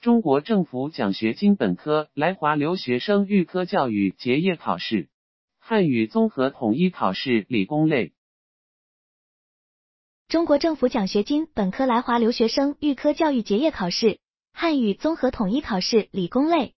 中国政府奖学金本科来华留学生预科教育结业考试，汉语综合统一考试理工类。 中国政府奖学金本科来华留学生预科教育结业考试，汉语综合统一考试理工类。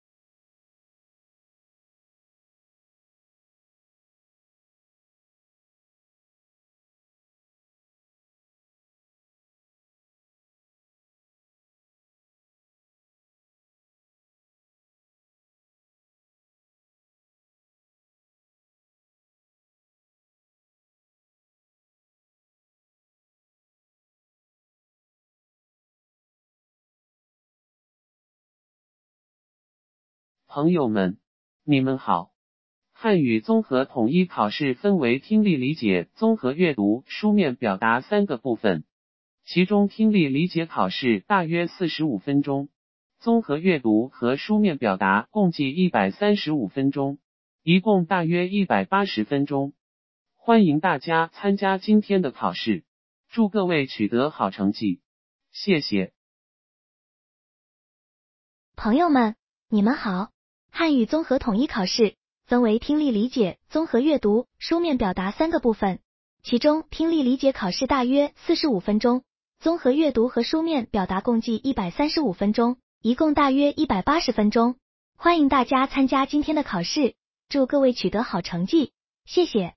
朋友们，你们好。汉语综合统一考试分为听力理解、综合阅读、书面表达3个部分，其中听力理解考试大约45分钟，综合阅读和书面表达共计135分钟，一共大约180分钟。欢迎大家参加今天的考试，祝各位取得好成绩，谢谢。 朋友们，你们好。汉语综合统一考试分为听力理解、综合阅读、书面表达3个部分，其中听力理解考试大约45分钟，综合阅读和书面表达共计135分钟，一共大约180分钟。欢迎大家参加今天的考试，祝各位取得好成绩，谢谢。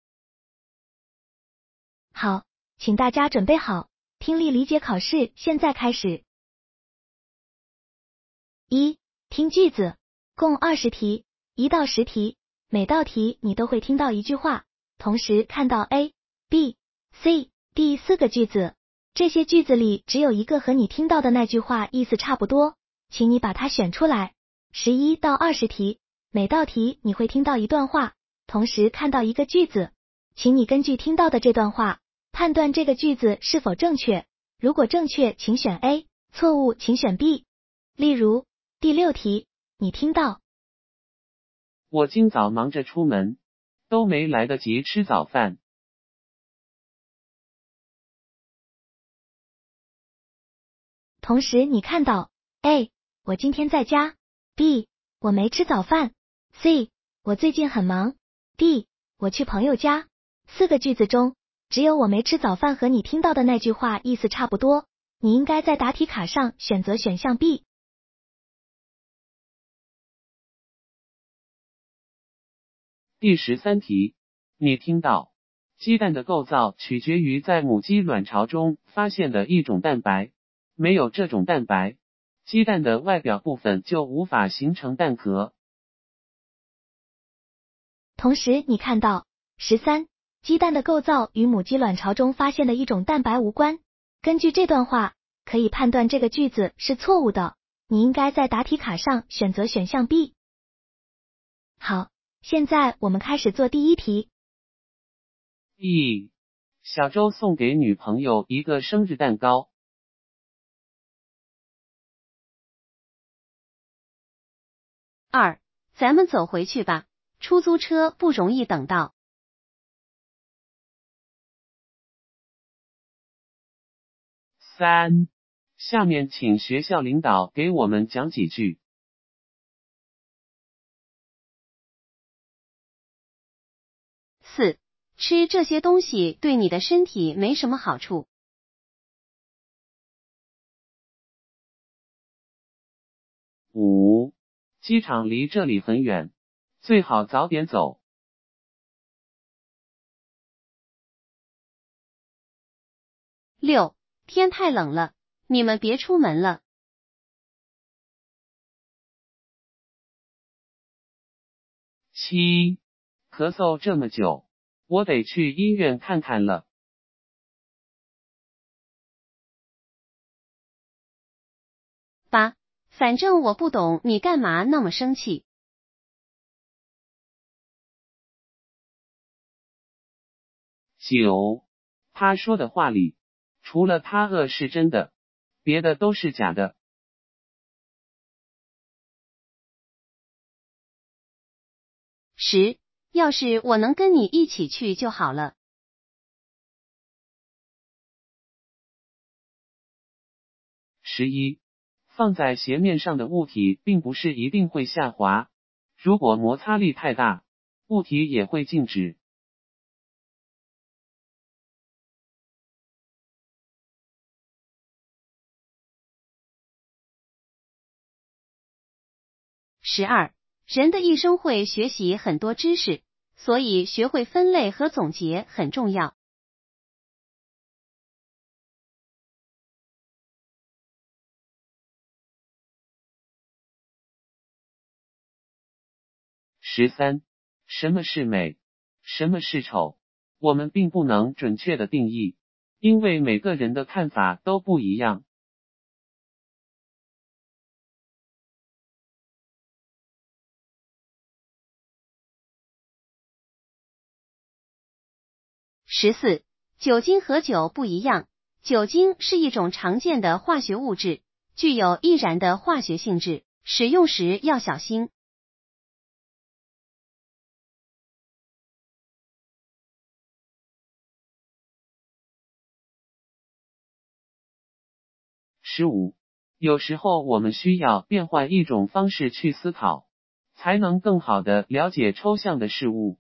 好，请大家准备好，听力理解考试现在开始。1. 听句子，共20题，1到10题，每道题你都会听到一句话，同时看到 A、B、C、D 4个句子，这些句子里只有一个和你听到的那句话意思差不多，请你把它选出来。11到20题，每道题你会听到一段话，同时看到一个句子，请你根据听到的这段话，判断这个句子是否正确，如果正确请选 A， 错误请选 B。例如第6题，你听到我今早忙着出门，都没来得及吃早饭。 同时你看到 A， 我今天在家， B， 我没吃早饭， C， 我最近很忙， D， 我去朋友家。4个句子中，只有我没吃早饭和你听到的那句话意思差不多，你应该在答题卡上选择选项 B。 第13题，你听到鸡蛋的构造取决于在母鸡卵巢中发现的一种蛋白，没有这种蛋白，鸡蛋的外表部分就无法形成蛋壳。 同时你看到13，鸡蛋的构造与母鸡卵巢中发现的一种蛋白无关。根据这段话，可以判断这个句子是错误的，你应该在答题卡上选择选项 B。好，现在我们开始做第1题。 小周送给女朋友一个生日蛋糕。 2. 咱们走回去吧，出租车不容易等到。 3. 下面请学校领导给我们讲几句。 4. 吃这些东西对你的身体没什么好处。 5. 机场离这里很远，最好早点走。 6. 天太冷了，你们别出门了。 7. 咳嗽这么久，我得去医院看看了。 8. 反正我不懂你干嘛那么生气。 9. 他说的话里，除了他饿是真的，别的都是假的。 10. 要是我能跟你一起去就好了。 11. 放在斜面上的物体并不是一定会下滑，如果摩擦力太大，物体也会静止。 12. 人的一生会学习很多知识，所以学会分类和总结很重要。 13. 什么是美？什么是丑？我们并不能准确的定义，因为每个人的看法都不一样。 14. 酒精和酒不一样，酒精是一种常见的化学物质，具有易燃的化学性质，使用时要小心。 15. 有时候我们需要变换一种方式去思考，才能更好地了解抽象的事物。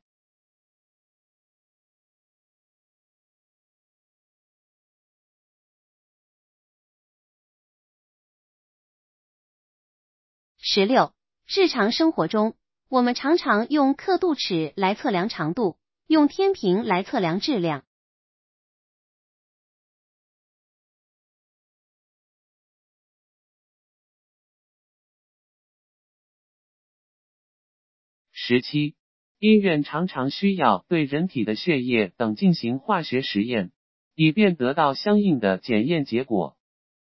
16. 日常生活中，我们常常用刻度尺来测量长度，用天平来测量质量。 17. 医院常常需要对人体的血液等进行化学实验，以便得到相应的检验结果。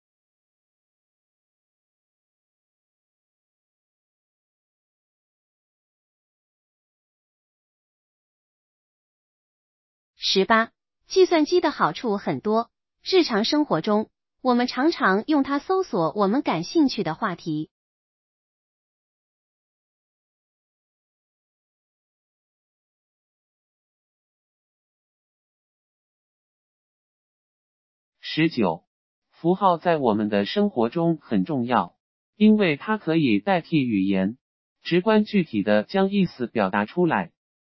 18. 计算机的好处很多，日常生活中，我们常常用它搜索我们感兴趣的话题。 19. 符号在我们的生活中很重要，因为它可以代替语言，直观具体的将意思表达出来。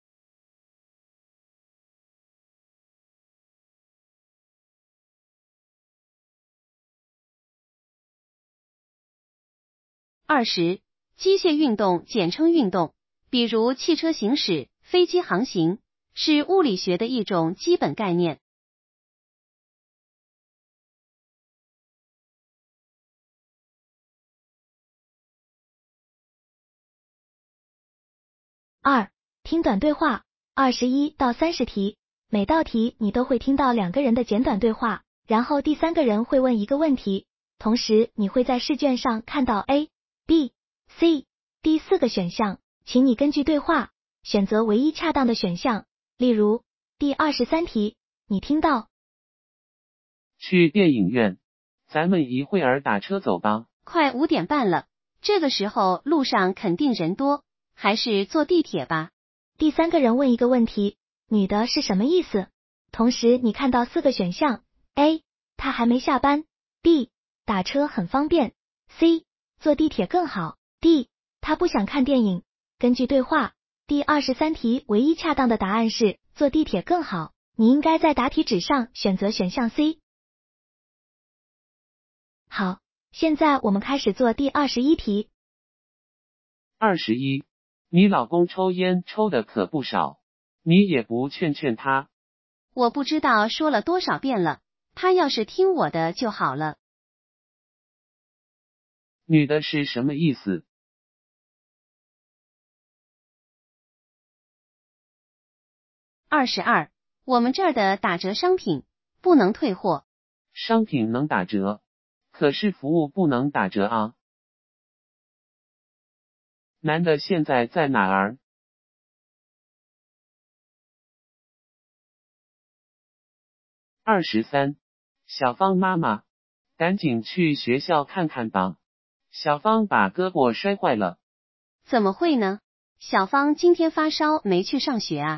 20. 机械运动简称运动，比如汽车行驶、飞机航行，是物理学的一种基本概念。 2. 听短对话，21到30题，每道题你都会听到2个人的简短对话，然后第3个人会问一个问题，同时你会在试卷上看到 A、B、C、D 4个选项，请你根据对话选择唯一恰当的选项。例如，第23题，你听到去电影院，咱们一会儿打车走吧。 快5点半了，这个时候路上肯定人多，还是坐地铁吧。 第3个人问一个问题，女的是什么意思？同时你看到4个选项 A 她还没下班， B 打车很方便， C 坐地铁更好， D 她不想看电影。根据对话，第23题唯一恰当的答案是坐地铁更好，你应该在答题纸上选择选项 C。 好，现在我们开始做第21题。 21. 你老公抽烟抽的可不少，你也不劝劝他。 我不知道说了多少遍了，他要是听我的就好了。 女的是什么意思 ？22. 我们这儿的打折商品不能退货。 商品能打折，可是服务不能打折啊。男的现在在哪儿？23. 小芳妈妈，赶紧去学校看看吧，小芳把胳膊摔坏了。 怎么会呢？小芳今天发烧没去上学啊。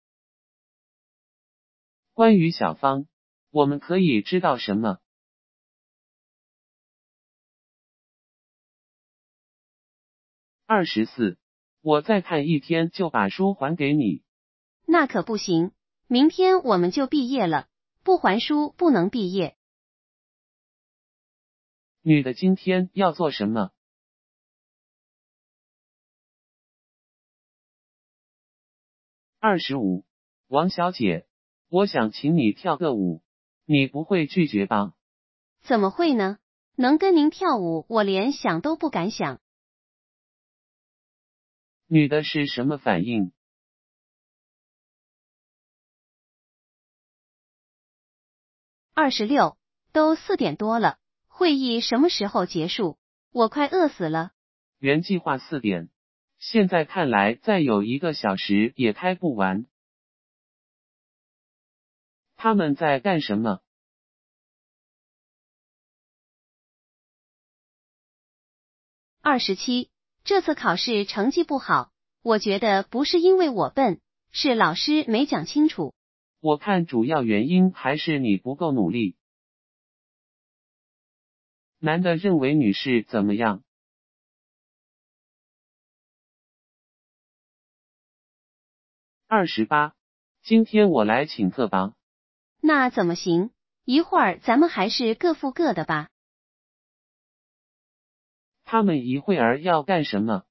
关于小芳，我们可以知道什么？ 24，我再看一天就把书还给你。 那可不行，明天我们就毕业了，不还书不能毕业。 女的今天要做什么？25，王小姐，我想请你跳个舞，你不会拒绝吧？ 怎么会呢？能跟您跳舞，我连想都不敢想。 女的是什么反应 ？26，都4点多了，会议什么时候结束？我快饿死了。 原计划4点，现在看来再有1个小时也开不完。他们在干什么 ？27，这次考试成绩不好，我觉得不是因为我笨，是老师没讲清楚。 我看主要原因还是你不够努力。男的认为女士怎么样？28，今天我来请客吧。 那怎么行？一会儿咱们还是各付各的吧。 他们一会儿要干什么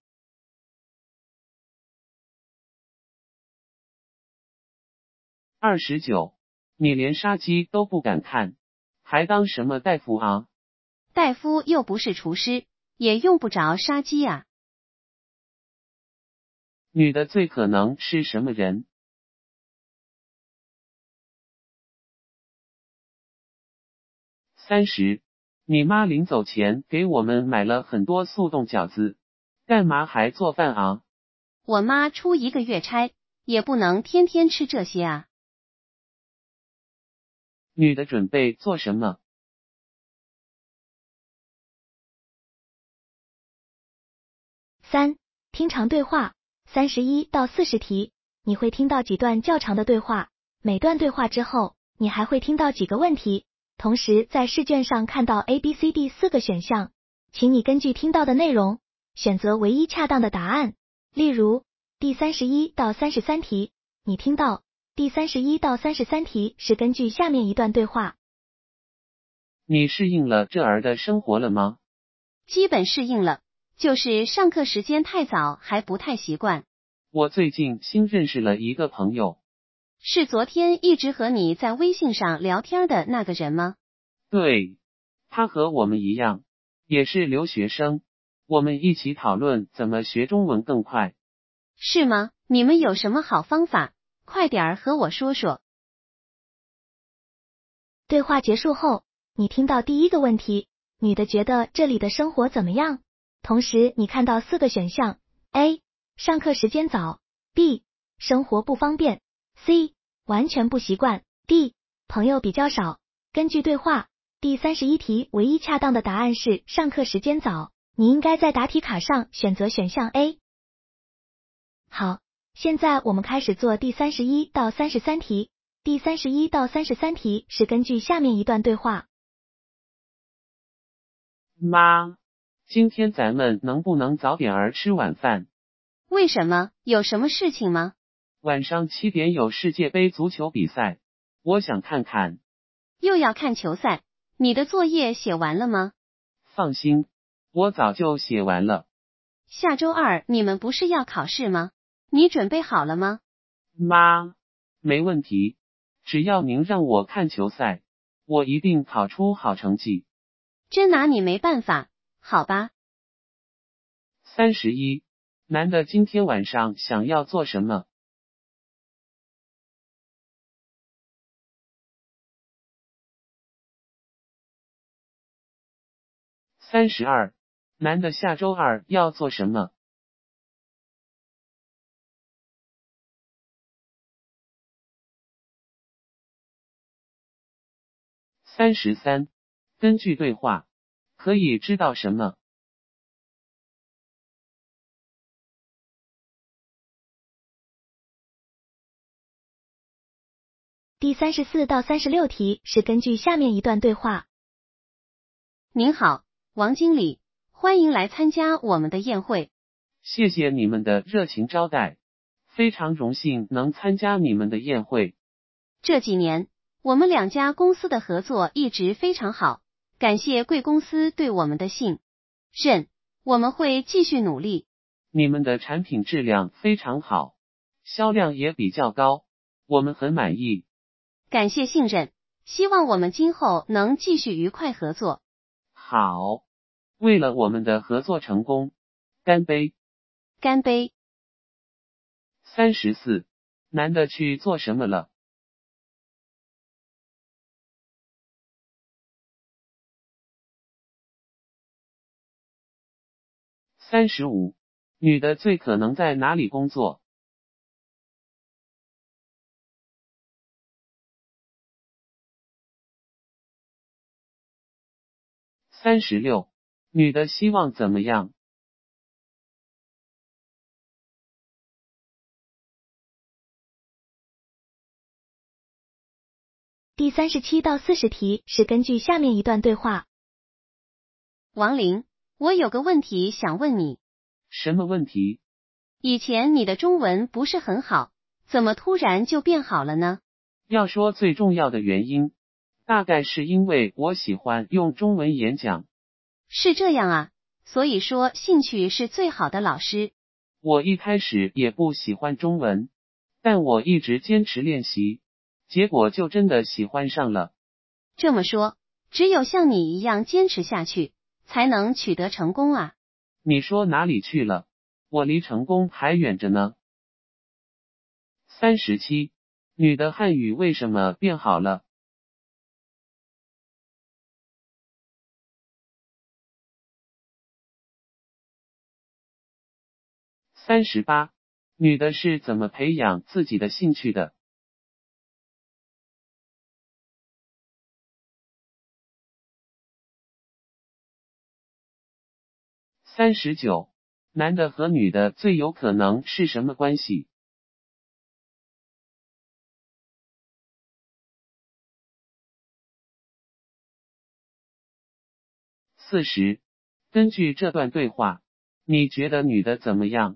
？29，你连杀鸡都不敢看，还当什么大夫啊？ 大夫又不是厨师，也用不着杀鸡啊。 女的最可能是什么人？30，你妈临走前给我们买了很多速冻饺子，干嘛还做饭啊？ 我妈出1个月差，也不能天天吃这些啊。 女的准备做什么 ？3. 听长对话，31到40题，你会听到几段较长的对话，每段对话之后，你还会听到几个问题，同时在试卷上看到 A、B、C、D 4个选项，请你根据听到的内容，选择唯一恰当的答案。例如，第31到33题，你听到第31到33题是根据下面一段对话。 你适应了这儿的生活了吗？ 基本适应了，就是上课时间太早还不太习惯。 我最近新认识了一个朋友。 是昨天一直和你在微信上聊天的那个人吗？ 对，他和我们一样，也是留学生，我们一起讨论怎么学中文更快。 是吗？你们有什么好方法？快点儿和我说说。 对话结束后，你听到第一个问题，女的觉得这里的生活怎么样？同时你看到4个选项 ：A. 上课时间早 ；B. 生活不方便 ；C. 完全不习惯 ；D. 朋友比较少。根据对话，第31题唯一恰当的答案是上课时间早，你应该在答题卡上选择选项 A。好，现在我们开始做第31到33题。第31到33题是根据下面一段对话。 妈，今天咱们能不能早点儿吃晚饭？ 为什么？有什么事情吗？ 晚上7点有世界杯足球比赛，我想看看。 又要看球赛？你的作业写完了吗？ 放心，我早就写完了。 下周2你们不是要考试吗？你准备好了吗？ 妈，没问题，只要您让我看球赛，我一定考出好成绩。 真拿你没办法，好吧。 31，男的今天晚上想要做什么？32，男的下周2要做什么？33，根据对话，可以知道什么第34到36题是根据下面一段对话。 您好，王经理，欢迎来参加我们的宴会。 谢谢你们的热情招待，非常荣幸能参加你们的宴会。 这几年，我们两家公司的合作一直非常好，感谢贵公司对我们的信任，我们会继续努力。 你们的产品质量非常好，销量也比较高，我们很满意。 感谢信任，希望我们今后能继续愉快合作。 好，为了我们的合作成功，干杯！ 干杯 34，男的去做什么了？35，女的最可能在哪里工作？36，女的希望怎么样第37到40题是根据下面一段对话。 王林，我有个问题想问你。 什么问题？ 以前你的中文不是很好，怎么突然就变好了呢？ 要说最重要的原因，大概是因为我喜欢用中文演讲。 是这样啊，所以说兴趣是最好的老师。 我一开始也不喜欢中文，但我一直坚持练习，结果就真的喜欢上了。 这么说，只有像你一样坚持下去，才能取得成功啊。 你说哪里去了？我离成功还远着呢。37，女的汉语为什么变好了？38，女的是怎么培养自己的兴趣的？39，男的和女的最有可能是什么关系？40，根据这段对话，你觉得女的怎么样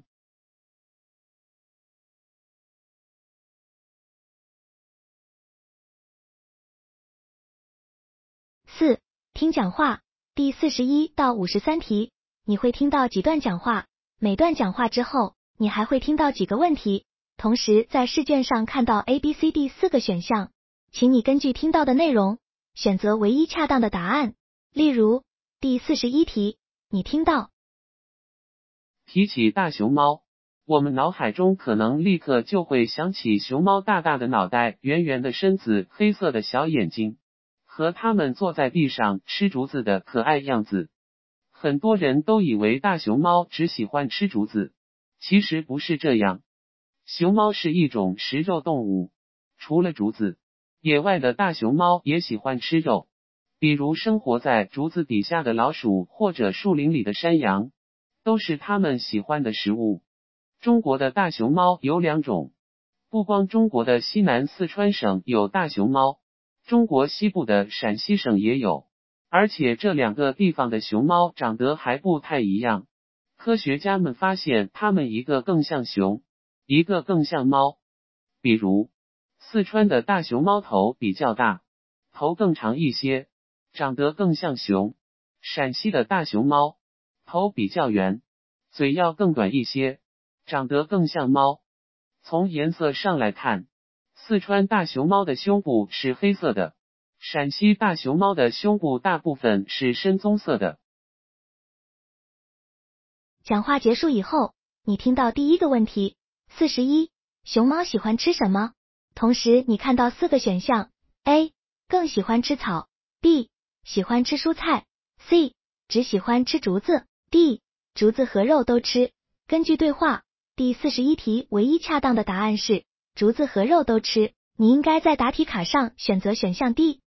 4. 听讲话。第41到53题，你会听到几段讲话，每段讲话之后，你还会听到几个问题，同时在试卷上看到 A、B、C、D 4个选项，请你根据听到的内容，选择唯一恰当的答案。例如，第41题，你听到提起大熊猫，我们脑海中可能立刻就会想起熊猫大大的脑袋、圆圆的身子、黑色的小眼睛，和它们坐在地上吃竹子的可爱样子。很多人都以为大熊猫只喜欢吃竹子，其实不是这样。熊猫是一种食肉动物，除了竹子，野外的大熊猫也喜欢吃肉，比如生活在竹子底下的老鼠或者树林里的山羊，都是它们喜欢的食物。中国的大熊猫有2种，不光中国的西南四川省有大熊猫，中国西部的陕西省也有，而且这2个地方的熊猫长得还不太一样。科学家们发现它们一个更像熊，一个更像猫。比如，四川的大熊猫头比较大，头更长一些，长得更像熊；陕西的大熊猫头比较圆，嘴要更短一些，长得更像猫。从颜色上来看，四川大熊猫的胸部是黑色的，陕西大熊猫的胸部大部分是深棕色的。 讲话结束以后，你听到第一个问题41，熊猫喜欢吃什么？同时你看到4个选项 A 更喜欢吃草， B 喜欢吃蔬菜， C 只喜欢吃竹子， D 竹子和肉都吃。根据对话，第41题唯一恰当的答案是竹子和肉都吃，你应该在答题卡上选择选项 D。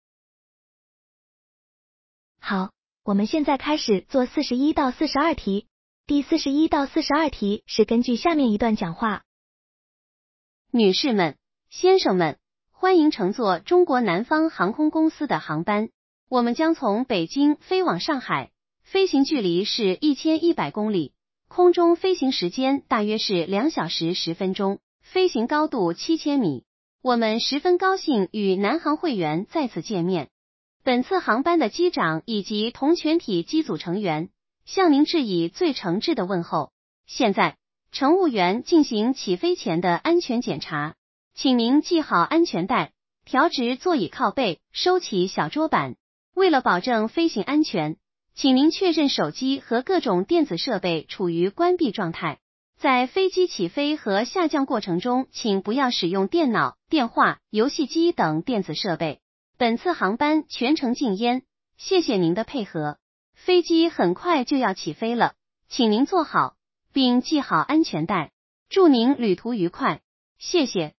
好，我们现在开始做41到42题。第41到42题是根据下面一段讲话。 女士们、先生们，欢迎乘坐中国南方航空公司的航班，我们将从北京飞往上海，飞行距离是1100公里， 空中飞行时间大约是2小时10分钟，飞行高度7000米。我们十分高兴与南航会员再次见面。本次航班的机长以及同全体机组成员向您致以最诚挚的问候。现在，乘务员进行起飞前的安全检查，请您系好安全带，调直座椅靠背，收起小桌板。为了保证飞行安全，请您确认手机和各种电子设备处于关闭状态。在飞机起飞和下降过程中，请不要使用电脑、电话、游戏机等电子设备。本次航班全程禁烟，谢谢您的配合。飞机很快就要起飞了，请您坐好，并系好安全带。祝您旅途愉快，谢谢。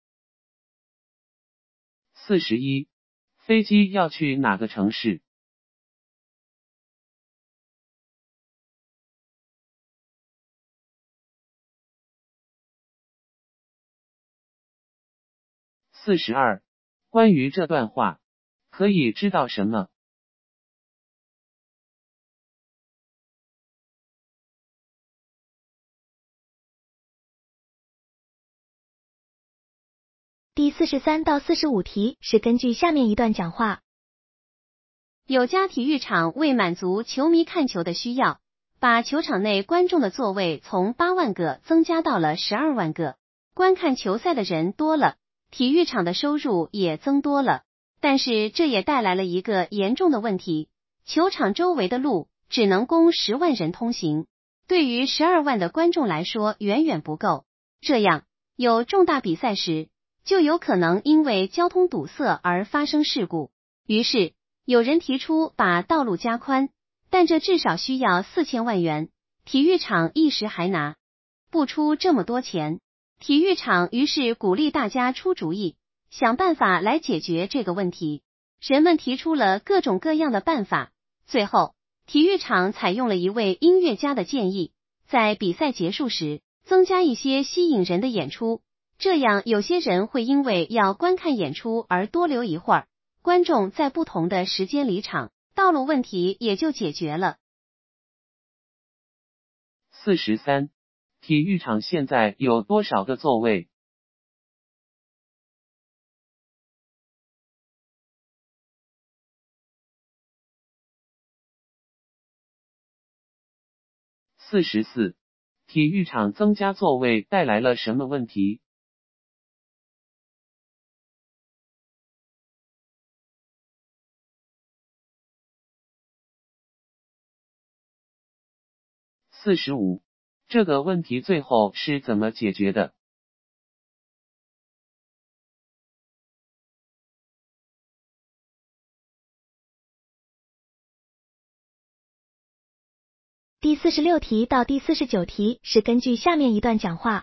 41. 飞机要去哪个城市？42. 关于这段话，可以知道什么？ 第43到45题是根据下面一段讲话。 有家体育场为满足球迷看球的需要，把球场内观众的座位从8万个增加到了12万个。观看球赛的人多了，体育场的收入也增多了。但是这也带来了一个严重的问题，球场周围的路只能供10万人通行，对于12万的观众来说远远不够。这样，有重大比赛时，就有可能因为交通堵塞而发生事故。于是，有人提出把道路加宽，但这至少需要4000万元，体育场一时还拿不出这么多钱。体育场于是鼓励大家出主意，想办法来解决这个问题。人们提出了各种各样的办法，最后，体育场采用了一位音乐家的建议，在比赛结束时，增加一些吸引人的演出，这样有些人会因为要观看演出而多留一会儿，观众在不同的时间离场，道路问题也就解决了。 43. 体育场现在有多少个座位？44. 体育场增加座位带来了什么问题？45. 这个问题最后是怎么解决的第46题到第49题是根据下面一段讲话。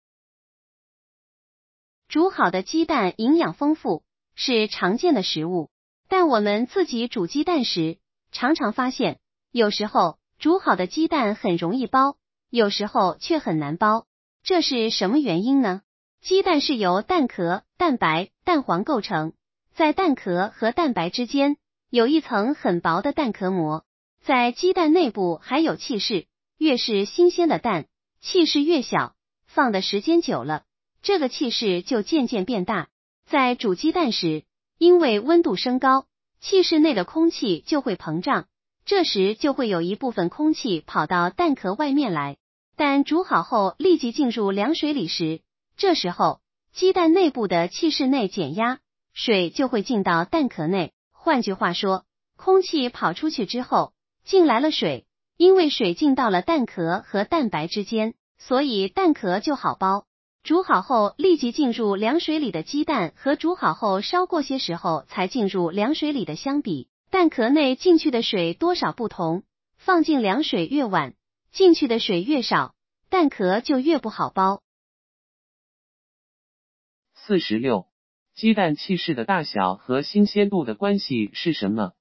煮好的鸡蛋营养丰富，是常见的食物，但我们自己煮鸡蛋时，常常发现，有时候煮好的鸡蛋很容易剥，有时候却很难剥。这是什么原因呢？鸡蛋是由蛋壳、蛋白、蛋黄构成，在蛋壳和蛋白之间有一层很薄的蛋壳膜，在鸡蛋内部还有气室，越是新鲜的蛋，气室越小，放的时间久了，这个气室就渐渐变大。在煮鸡蛋时，因为温度升高，气室内的空气就会膨胀，这时就会有一部分空气跑到蛋壳外面来。但煮好后立即进入凉水里时，这时候鸡蛋内部的气室内减压，水就会进到蛋壳内。换句话说，空气跑出去之后，进来了水，因为水进到了蛋壳和蛋白之间，所以蛋壳就好剥。煮好后立即进入凉水里的鸡蛋和煮好后稍过些时候才进入凉水里的相比，蛋壳内进去的水多少不同，放进凉水越晚，进去的水越少，蛋壳就越不好剥。 46. 鸡蛋气室的大小和新鲜度的关系是什么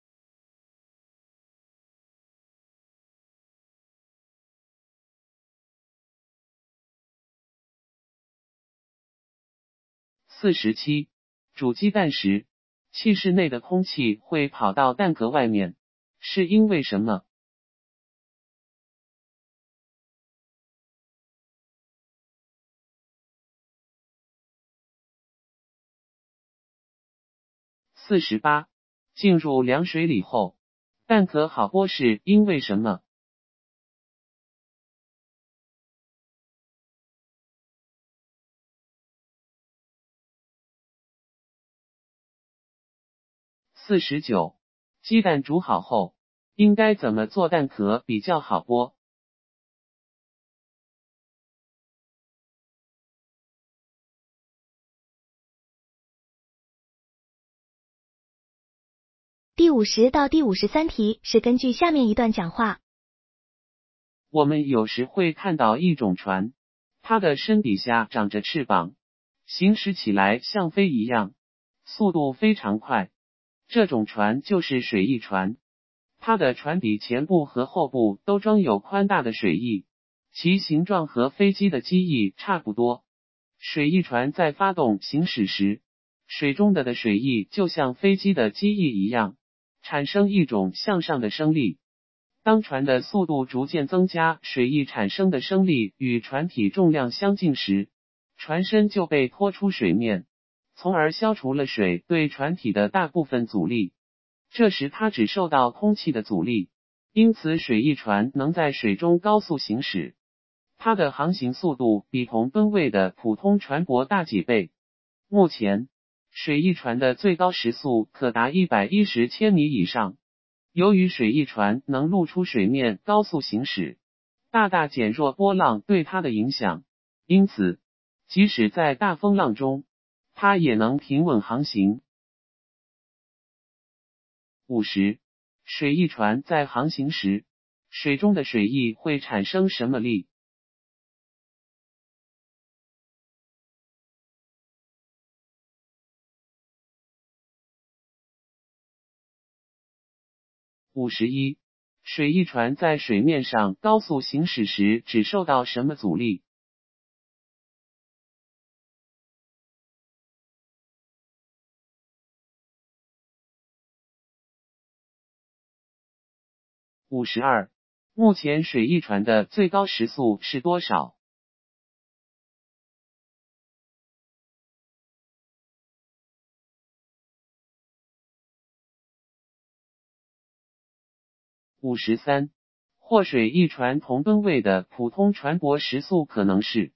？47. 煮鸡蛋时，气室内的空气会跑到蛋壳外面，是因为什么 48. 进入凉水里后，蛋壳好剥是因为什么？49. 鸡蛋煮好后，应该怎么做蛋壳比较好剥？ 第50到第53题是根据下面一段讲话。 我们有时会看到一种船，它的身底下长着翅膀，行驶起来像飞一样，速度非常快。这种船就是水翼船，它的船底前部和后部都装有宽大的水翼，其形状和飞机的机翼差不多。水翼船在发动行驶时，水中的水翼就像飞机的机翼一样，产生一种向上的升力。当船的速度逐渐增加，水翼产生的升力与船体重量相近时，船身就被拖出水面，从而消除了水对船体的大部分阻力。这时它只受到空气的阻力，因此水翼船能在水中高速行驶。它的航行速度比同吨位的普通船舶大几倍。目前，水翼船的最高时速可达110千米以上。由于水翼船能露出水面高速行驶，大大减弱波浪对它的影响，因此，即使在大风浪中，它也能平稳航行。50. 水翼船在航行时，水中的水翼会产生什么力？51. 水翼船在水面上高速行驶时只受到什么阻力？52. 目前水翼船的最高时速是多少？53. 或水翼船同吨位的普通船舶时速可能是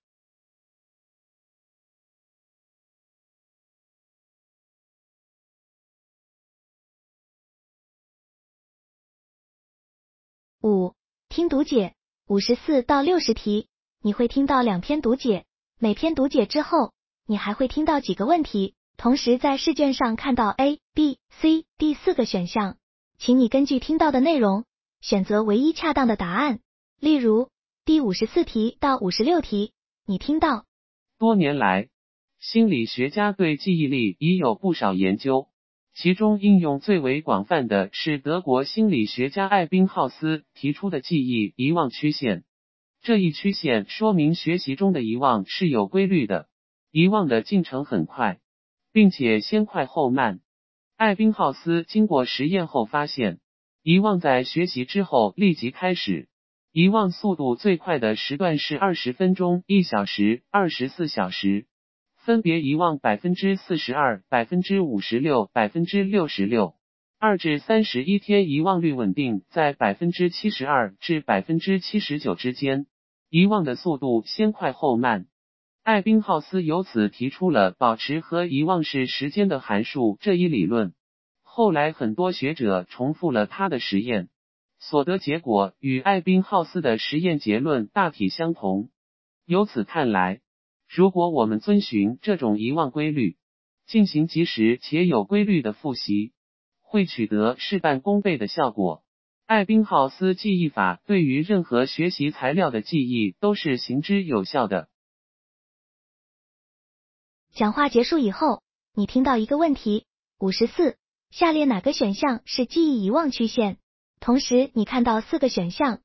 5. 听读解54到60题，你会听到2篇读解，每篇读解之后，你还会听到几个问题，同时在试卷上看到 A、B、C、D 4个选项，请你根据听到的内容，选择唯一恰当的答案。例如，第54题到56题，你听到多年来，心理学家对记忆力已有不少研究，其中应用最为广泛的是德国心理学家艾宾浩斯提出的记忆遗忘曲线。这一曲线说明学习中的遗忘是有规律的，遗忘的进程很快，并且先快后慢。艾宾浩斯经过实验后发现，遗忘在学习之后立即开始，遗忘速度最快的时段是20分钟、1小时、24小时，分别遗忘42%、56%、66%。2至31天遗忘率稳定在72%至79%之间，遗忘的速度先快后慢。艾宾浩斯由此提出了保持和遗忘是时间的函数这一理论。后来很多学者重复了他的实验，所得结果与艾宾浩斯的实验结论大体相同。由此看来，如果我们遵循这种遗忘规律，进行及时且有规律的复习，会取得事半功倍的效果。艾宾浩斯记忆法对于任何学习材料的记忆都是行之有效的。 讲话结束以后，你听到一个问题54，下列哪个选项是记忆遗忘曲线？同时你看到4个选项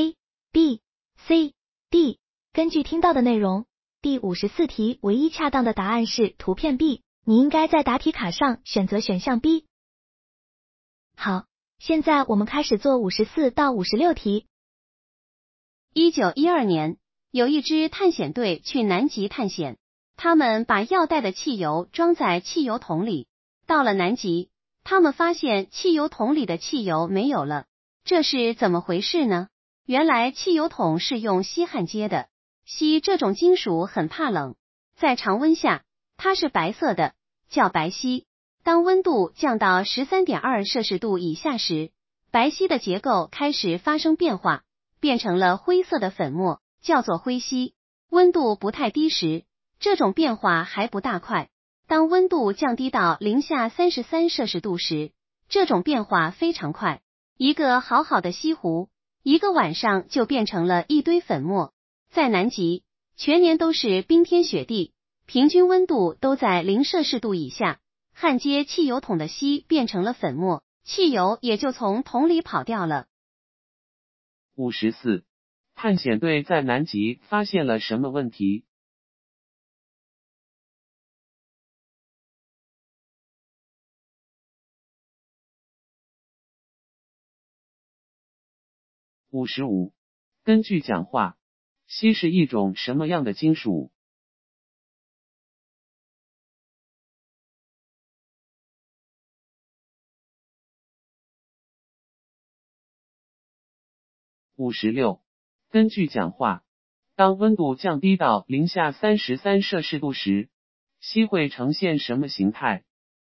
A、B、C、D， 根据听到的内容，第54题唯一恰当的答案是图片 B， 你应该在答题卡上选择选项 B。 好，现在我们开始做54到56题。 1912年，有一支探险队去南极探险，他们把要带的汽油装在汽油桶里。到了南极， 他们发现汽油桶里的汽油没有了，这是怎么回事呢？原来汽油桶是用锡焊接的，锡这种金属很怕冷，在常温下它是白色的，叫白锡。当温度降到 13.2 摄氏度以下时，白锡的结构开始发生变化，变成了灰色的粉末，叫做灰锡。温度不太低时，这种变化还不大快。当温度降低到零下33摄氏度时，这种变化非常快。一个好好的锡壶，一个晚上就变成了一堆粉末。在南极，全年都是冰天雪地，平均温度都在0摄氏度以下，焊接汽油桶的锡变成了粉末，汽油也就从桶里跑掉了。 54. 探险队在南极发现了什么问题？55. 根据讲话，锡是一种什么样的金属？56. 根据讲话，当温度降低到零下33摄氏度时，锡会呈现什么形态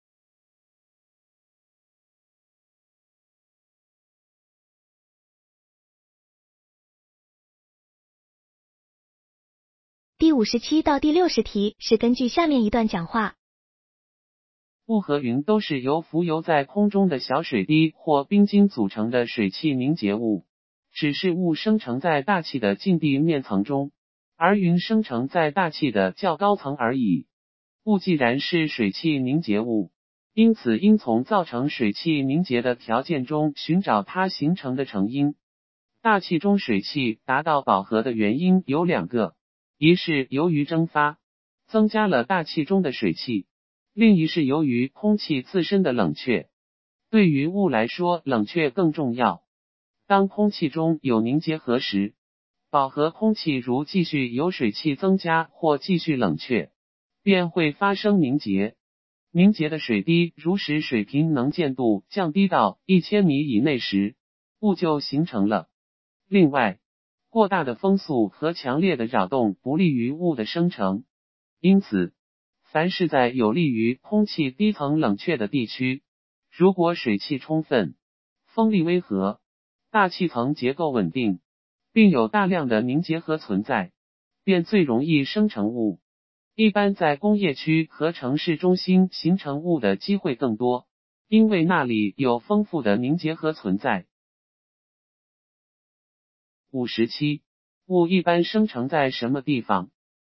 第57到第60题是根据下面一段讲话。 雾和云都是由浮游在空中的小水滴或冰晶组成的水汽凝结物，只是雾生成在大气的近地面层中，而云生成在大气的较高层而已。雾既然是水汽凝结物，因此应从造成水汽凝结的条件中寻找它形成的成因。大气中水汽达到饱和的原因有2个，一是由于蒸发，增加了大气中的水汽，另一是由于空气自身的冷却。对于雾来说，冷却更重要。当空气中有凝结核时，饱和空气如继续有水汽增加或继续冷却，便会发生凝结。凝结的水滴如使水平能见度降低到1000米以内时，雾就形成了。另外，过大的风速和强烈的扰动不利于雾的生成，因此凡是在有利于空气低层冷却的地区，如果水汽充分，风力温和，大气层结构稳定，并有大量的凝结核存在，便最容易生成雾。一般在工业区和城市中心形成雾的机会更多，因为那里有丰富的凝结核存在。57. 雾一般生成在什么地方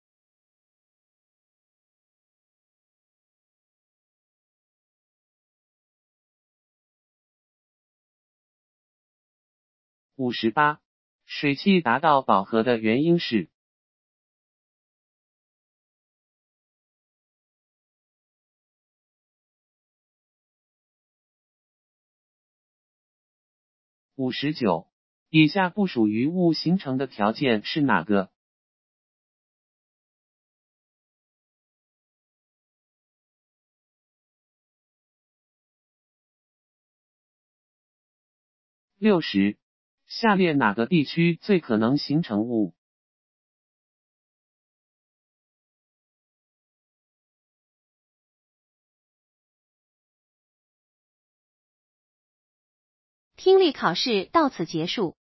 ？58. 水汽达到饱和的原因是59. 以下不属于雾形成的条件是哪个？60. 下列哪个地区最可能形成雾？ 听力考试到此结束。